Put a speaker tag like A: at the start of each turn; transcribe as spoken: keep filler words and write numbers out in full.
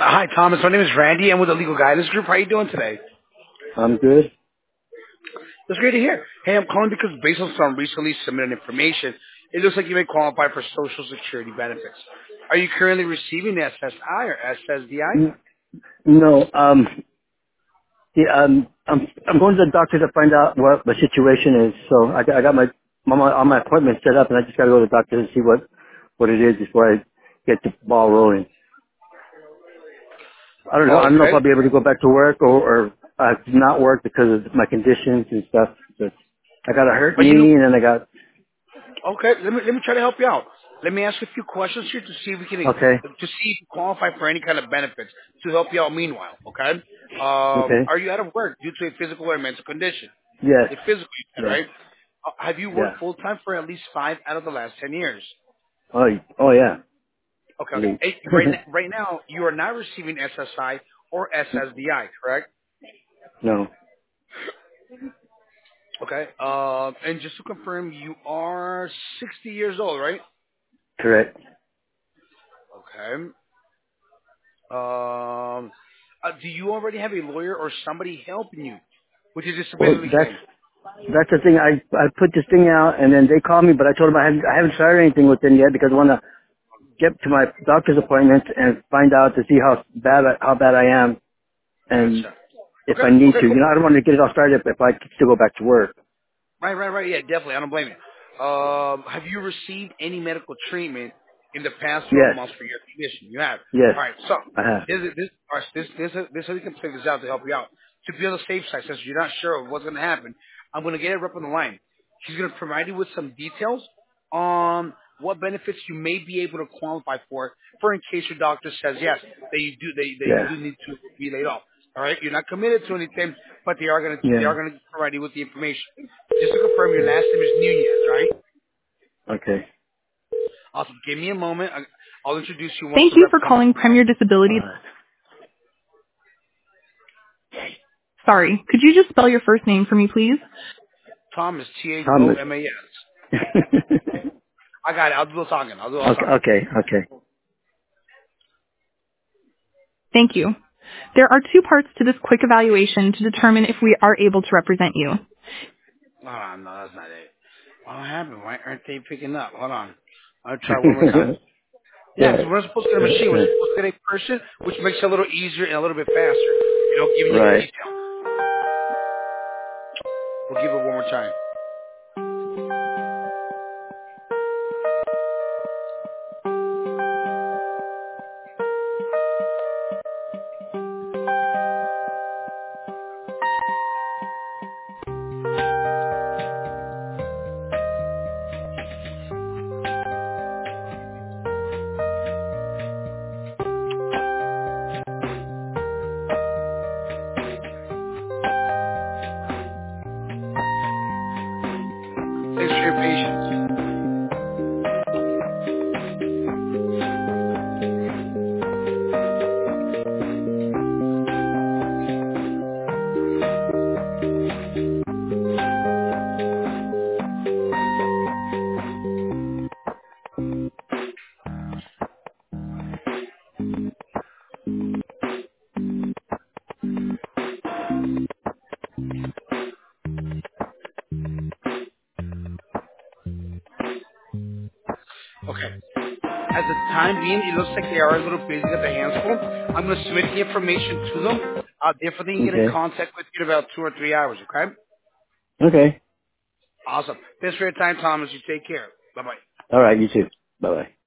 A: Hi, Thomas. My name is Randy. I'm with the Legal Guidance Group. How are you doing today?
B: I'm good.
A: That's great to hear. Hey, I'm calling because based on some recently submitted information, it looks like you may qualify for Social Security benefits. Are you currently receiving S S I or S S D I?
B: N- No, um, yeah, um, I'm I'm going to the doctor to find out what the situation is. So I got, I got my all my all my appointments set up, and I just got to go to the doctor to see what what it is before I get the ball rolling. I don't know. I don't know if
A: Okay.
B: I'll be able to go back to work or or uh, not work because of my conditions and stuff. But I got a hurt
A: But you know,
B: knee, and then I got
A: okay, let me let me try to help you out. Let me ask you a few questions here to see if we can
B: okay,
A: to see if you qualify for any kind of benefits to help you out. Meanwhile, okay. Um,
B: okay,
A: are you out of work due to a physical or mental condition?
B: yes,
A: A physical, you said,
B: yes,
A: right? Uh, have you
B: yeah.
A: worked full time for at least five out of the last ten years?
B: Oh, oh yeah,
A: Okay, okay.
B: Eight.
A: Hey, right, n- right now, you are not receiving S S I or S S D I, correct?
B: no,
A: Okay. Um, and just to confirm, you are sixty years old, right?
B: correct.
A: Okay. Um, uh, do you already have a lawyer or somebody helping you with your
B: Well,
A: disability
B: that's
A: claim?
B: That's the thing. I I put this thing out, and then they called me, but I told them I haven't I haven't started anything with them yet because I want to get to my doctor's appointment and find out to see how bad I, how bad I am, and
A: Gotcha.
B: if
A: Okay.
B: I need
A: Okay.
B: to.
A: Cool.
B: You know, I don't want to get it all started if, if I could still go back to work.
A: Right. Right. Right. Yeah. Definitely. I don't blame you. Um, have you received any medical treatment in the past twelve
B: Yes,
A: months for your condition? You have.
B: yes,
A: All right. So
B: I have.
A: this is this all right, this this this this how we can play this out to help you out. To be on the safe side, since you're not sure of what's going to happen, I'm going to get it up on the line. She's going to provide you with some details on what benefits you may be able to qualify for, for in case your doctor says yes, that you do that, that you
B: Yeah,
A: do need to be laid off. All right, you're not committed to anything, but they are going to they
B: yeah.
A: are going to provide you with the information. Just to confirm, your last name is Nunez, right?
B: Okay.
A: Awesome. Give me a moment. I- I'll introduce you once
C: Thank
A: the
C: you
A: rep
C: for
A: comes.
C: calling Premier Disability.
B: Uh,
C: Sorry, could you just spell your first name for me, please?
A: Thomas, T H O
B: Thomas.
A: M A S.
B: okay,
A: I got it. I'll do the talking. I'll do all the talking.
B: okay, okay.
C: Thank you. There are two parts to this quick evaluation to determine if we are able to represent you.
A: Oh, no, that's not it. What happened? Why aren't they picking up? Hold on. I'll try one more time. Yeah, because
B: yeah.
A: we're not supposed to get a machine. We're supposed to get a person, which makes it a little easier and a little bit faster. You know, giving you the
B: Right.
A: detail. We'll give it one more time. Thanks for your patience. Okay. As the time being, it looks like they are a little busy at the hands full. I'm going to submit the information to them. Uh, therefore, they can get in
B: Okay.
A: contact with you in about two or three hours, okay?
B: Okay.
A: Awesome. Thanks for your time, Thomas. You take care. Bye-bye.
B: All right. You too. Bye bye.